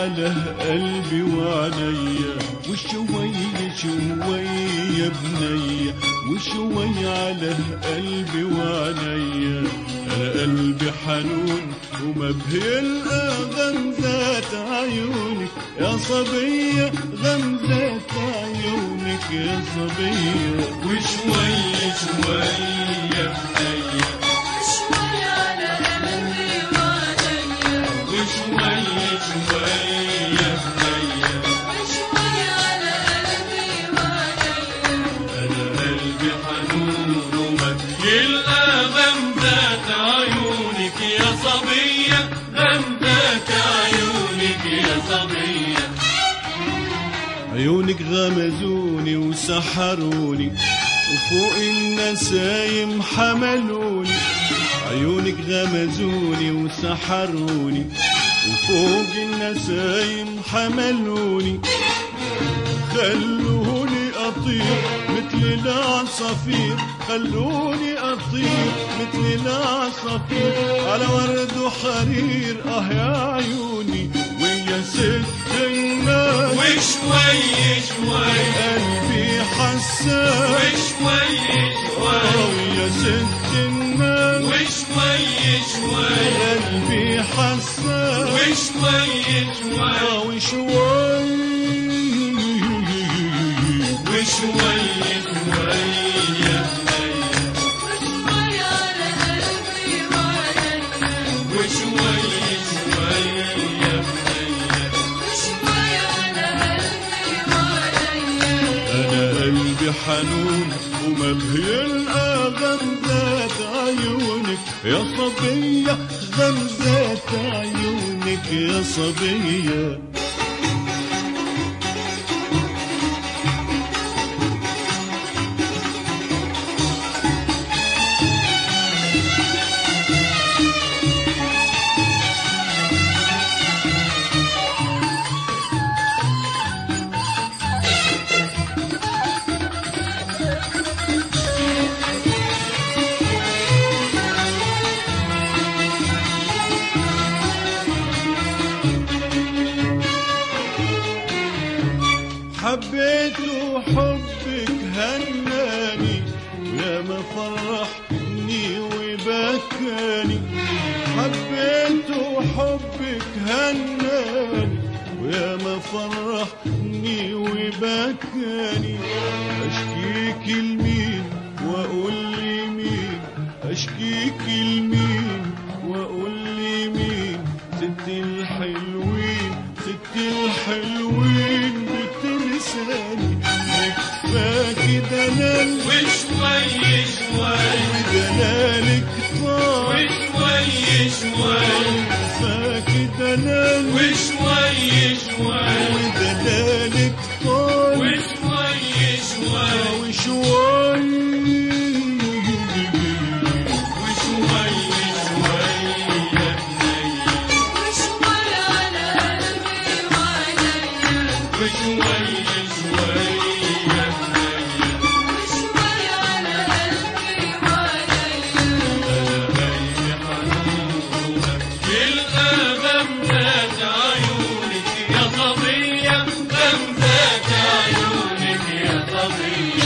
على قلبي وعليا وشوية شوية بنية وشوية على قلبي وعليا. أنا قلبي حنون ومبهل غمزات عيونك يا صبية غمزات عيونك يا صبية. وشوية شوية بنية وشوية على قلبي وعليا وشوية شوية بنية وشوية على قلبي وعليا. أنا قلبي حنون ومبهل غمزات عيونك يا صبية غمزات عيونك يا صبية. عيونك غمزوني وسحروني وفوق النسايم حملوني. عيونك غمزوني وسحروني وفوق النسايم حملوني. خلوني أطير مثل العصافير خلوني أطير مثل العصافير على ورد وحرير يا عيوني ويا ست الناس. وشوية شوية قلبي حساس وشوية شوية ويا ست الناس. وشوية شوية قلبي حساس وشوية شوية وشوية وشوية شوية وشوية على قلبي وعليا وشوية شوية وشوية على قلبي وعليا. أنا قلبي حنون ومبهل غمزات عيونك يا صبية غمزات عيونك يا صبية. حبيت وحبك هناني ويا ما فرحني وبكاني. حبيت وحبك هناني ويا ما فرحني وبكاني. أشكيك لمين وأقول لي مين أشكيك لمين وأقول لي مين. ست الحلوين ست الحلوين بتنساني كفاكي دلال وشوية شوية ودلالك طار وشوية شوية كفاكي دلال وشوية شوية ودلالك طار وشوية شوية وشوية وشوية شوية وشوية على قلبي وعليا وشوية شوية وشوية على قلبي وعليا. غمزات عيونك يا صبية غمزات عيونك يا صبية.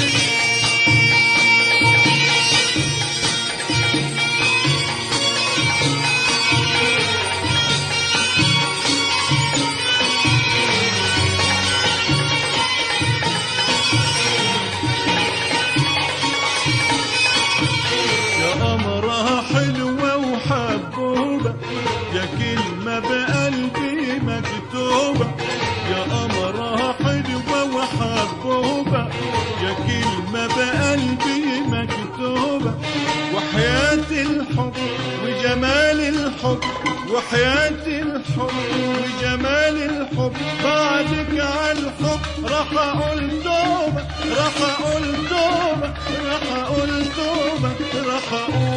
يا قمرة حلوة وحبوبة يا كلمة بقلبي مكتوبة. يا قمرة حلوة وحبوبة يا كلمة بقلبي مكتوبة. وحياة الحب وجمال الحب وحياة الحب وجمال الحب بعدك عالحب راح أقول توبة راح أقول توبة راح أقول توبة راح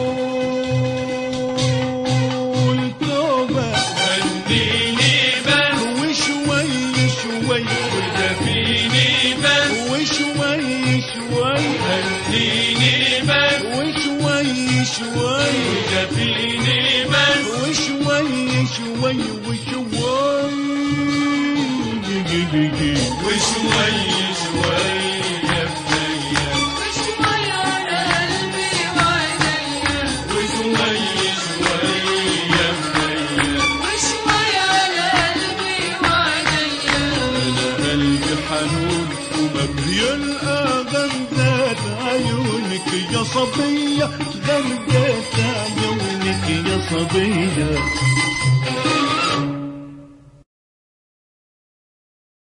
أقول توبة. خليني بس وشوي شوي ودفيني بس وشوي شوي خليني بس وشوي شوي ودفيني بس وشوي شوي وشوي يلقي وشوي شوي يا بنية وشوي على قلبي وعينيا وشوي شوي يا بنية وشوي على قلبي وعينيا قلبي حنون وما بيلقى غمزات عيونك يا صبية غمزات عيونك يا صبية